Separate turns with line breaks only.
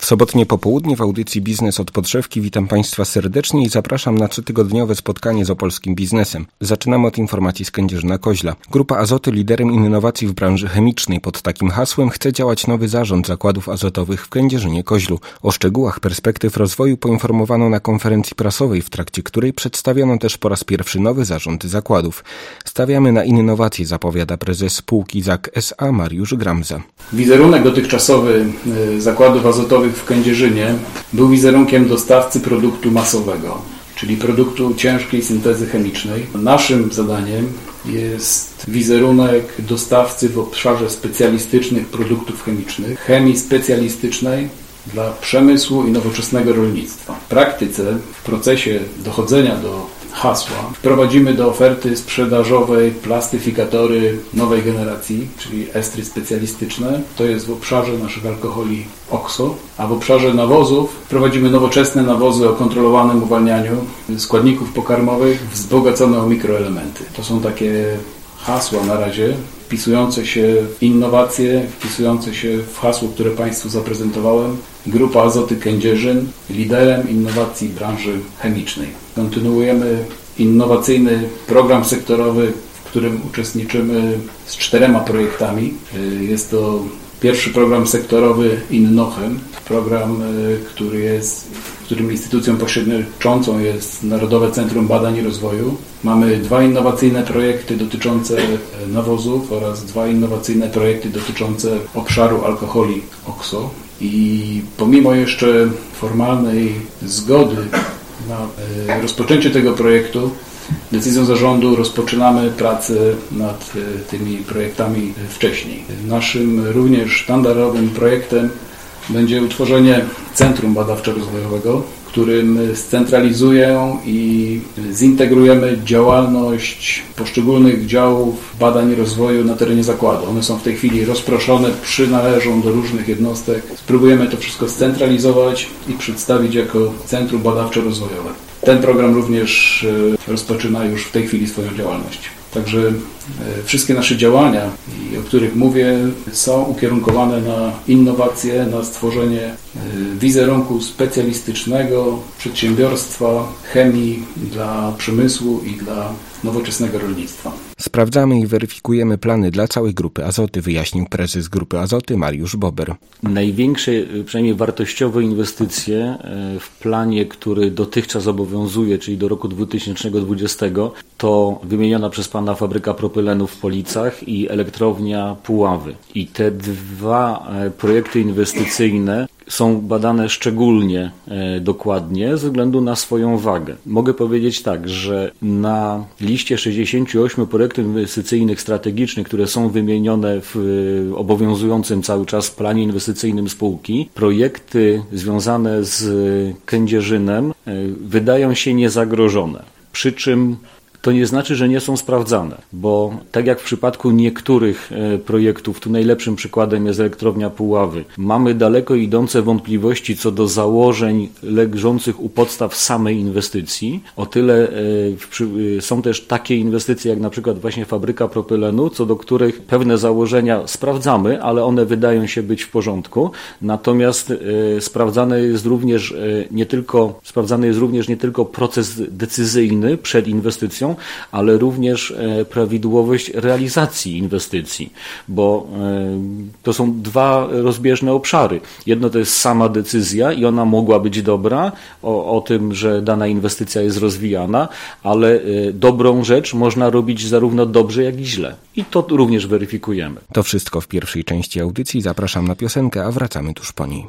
sobotnie popołudnie w audycji Biznes od Podszewki witam Państwa serdecznie i zapraszam na 3-tygodniowe spotkanie z opolskim biznesem. Zaczynamy od informacji z Kędzierzyna-Koźla. Grupa Azoty, liderem innowacji w branży chemicznej, pod takim hasłem chce działać nowy zarząd zakładów azotowych w Kędzierzynie-Koźlu. O szczegółach perspektyw rozwoju poinformowano na konferencji prasowej, w trakcie której przedstawiono też po raz pierwszy nowy zarząd zakładów. Stawiamy na innowacje, zapowiada prezes spółki ZAK S.A. Mariusz Gramza.
Wizerunek dotychczasowy zakładów azotowych w Kędzierzynie był wizerunkiem dostawcy produktu masowego, czyli produktu ciężkiej syntezy chemicznej. Naszym zadaniem jest wizerunek dostawcy w obszarze specjalistycznych produktów chemicznych, chemii specjalistycznej dla przemysłu i nowoczesnego rolnictwa. W praktyce, w procesie dochodzenia do hasła wprowadzimy do oferty sprzedażowej plastyfikatory nowej generacji, czyli estry specjalistyczne. To jest w obszarze naszych alkoholi OXO, a w obszarze nawozów wprowadzimy nowoczesne nawozy o kontrolowanym uwalnianiu składników pokarmowych wzbogacone o mikroelementy. To są takie hasła na razie wpisujące się w innowacje, wpisujące się w hasło, które Państwu zaprezentowałem. Grupa Azoty Kędzierzyn, liderem innowacji branży chemicznej. Kontynuujemy innowacyjny program sektorowy, w którym uczestniczymy z 4 projektami. Jest to pierwszy program sektorowy Innochem, program, w którym instytucją pośredniczącą jest Narodowe Centrum Badań i Rozwoju. Mamy 2 innowacyjne projekty dotyczące nawozów oraz 2 innowacyjne projekty dotyczące obszaru alkoholi OXO. I pomimo jeszcze formalnej zgody na rozpoczęcie tego projektu, decyzją zarządu rozpoczynamy pracę nad tymi projektami wcześniej. Naszym również sztandarowym projektem będzie utworzenie Centrum Badawczo-Rozwojowego, w którym scentralizuję i zintegrujemy działalność poszczególnych działów badań i rozwoju na terenie zakładu. One są w tej chwili rozproszone, przynależą do różnych jednostek. Spróbujemy to wszystko scentralizować i przedstawić jako Centrum Badawczo-Rozwojowe. Ten program również rozpoczyna już w tej chwili swoją działalność. Także wszystkie nasze działania, o których mówię, są ukierunkowane na innowacje, na stworzenie wizerunku specjalistycznego przedsiębiorstwa chemii dla przemysłu i dla nowoczesnego rolnictwa.
Sprawdzamy i weryfikujemy plany dla całej Grupy Azoty, wyjaśnił prezes Grupy Azoty Mariusz Bober.
Największe, przynajmniej wartościowe inwestycje w planie, który dotychczas obowiązuje, czyli do roku 2020, to wymieniona przez Pana fabryka propylenu w Policach i elektrownia Puławy. I te 2 projekty inwestycyjne są badane szczególnie dokładnie ze względu na swoją wagę. Mogę powiedzieć tak, że na liście 68 projektów inwestycyjnych strategicznych, które są wymienione w obowiązującym cały czas planie inwestycyjnym spółki, projekty związane z Kędzierzynem wydają się niezagrożone. Przy czym to nie znaczy, że nie są sprawdzane, bo tak jak w przypadku niektórych projektów, tu najlepszym przykładem jest elektrownia Puławy, mamy daleko idące wątpliwości co do założeń leżących u podstaw samej inwestycji. O tyle są też takie inwestycje jak na przykład właśnie fabryka propylenu, co do których pewne założenia sprawdzamy, ale one wydają się być w porządku. Natomiast sprawdzany jest również nie tylko proces decyzyjny przed inwestycją, ale również prawidłowość realizacji inwestycji, bo to są 2 rozbieżne obszary. Jedno to jest sama decyzja i ona mogła być dobra o tym, że dana inwestycja jest rozwijana, ale dobrą rzecz można robić zarówno dobrze, jak i źle. I to również weryfikujemy.
To wszystko w pierwszej części audycji. Zapraszam na piosenkę, a wracamy tuż po niej.